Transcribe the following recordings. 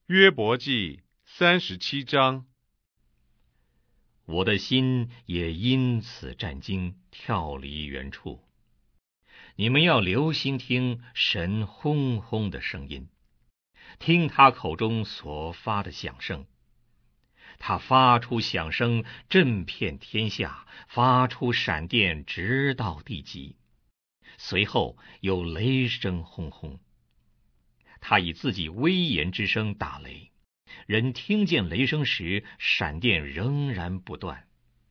约伯记37章。 我的心也因此战惊，跳离原处。你们要留心听神轰轰的声音，听他口中所发的响声。他发出响声，震遍天下，发出闪电，直到地极。随后有雷声轰轰。他以自己威严之声打雷，人听见雷声时，闪电仍然不断。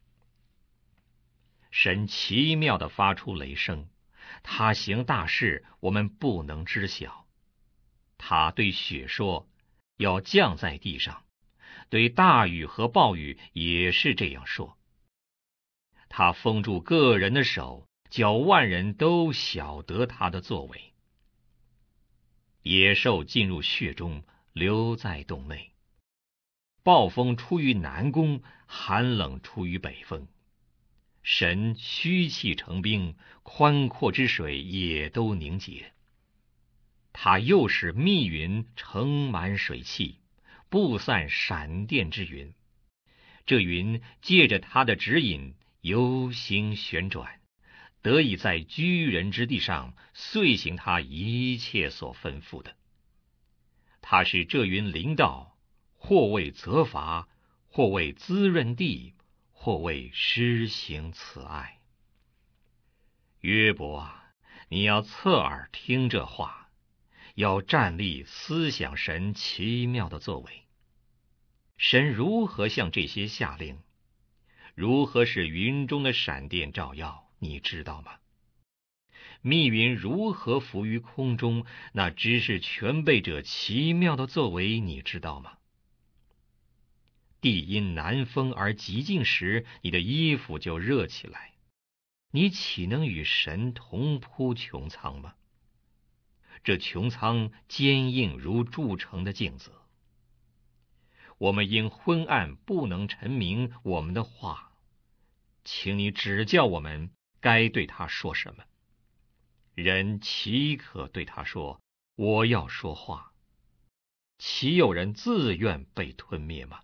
神奇妙地发出雷声，他行大事，我们不能知晓。他对雪说，要降在地上，对大雨和暴雨也是这样说。他封住个人的手，叫万人都晓得他的作为。野兽进入穴中，留在洞内。暴风出于南宫，寒冷出于北风。神虚气成冰，宽阔之水也都凝结。他又使密云盛满水汽，布散闪电之云。这云借着他的指引，游行旋转，得以在居人之地上遂行他一切所吩咐的。他使这云临到，或为责罚，或为滋润地，或为施行慈爱。约伯啊，你要侧耳听这话，要站立思想神奇妙的作为。神如何向这些下令？如何使云中的闪电照耀？你知道吗？密云如何浮于空中？那知识全备者奇妙的作为，你知道吗？地因南风而极静时，你的衣服就热起来。你岂能与神同铺穹苍吗？这穹苍坚硬如铸成的镜子。我们因昏暗不能陈明我们的话，请你指教我们该对他说什么。人岂可对他说，我要说话？岂有人自愿被吞灭吗？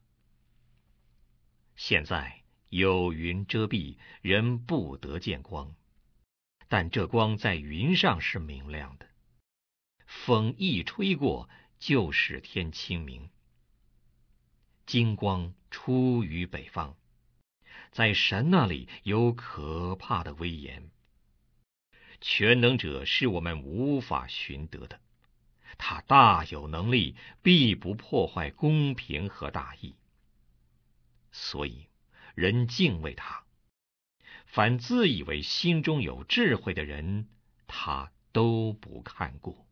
现在有云遮蔽，人不得见光，但这光在云上是明亮的。风一吹过，就使天清明。金光出于北方，在神那里有可怕的威严。全能者是我们无法寻得的，他大有能力，必不破坏公平和大义。所以人敬畏他，凡自以为心中有智慧的人，他都不看顾。